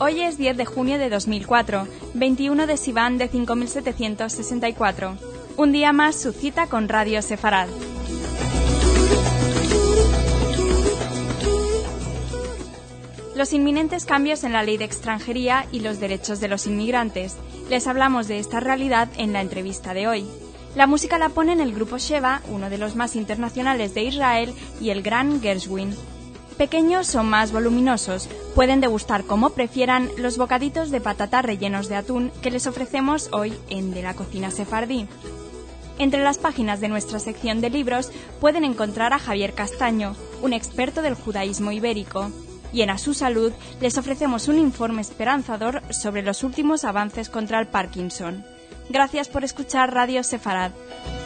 Hoy es 10 de junio de 2004, 21 de Sivan de 5764. Un día más su cita con Radio Sefarad. Los inminentes cambios en la ley de extranjería y los derechos de los inmigrantes. Les hablamos de esta realidad en la entrevista de hoy. La música la ponen el grupo Sheva, uno de los más internacionales de Israel, y el gran Gershwin. Pequeños o más voluminosos, pueden degustar como prefieran los bocaditos de patata rellenos de atún que les ofrecemos hoy en De la Cocina Sefardí. Entre las páginas de nuestra sección de libros pueden encontrar a Javier Castaño, un experto del judaísmo ibérico. Y en A Su Salud les ofrecemos un informe esperanzador sobre los últimos avances contra el Parkinson. Gracias por escuchar Radio Sefarad.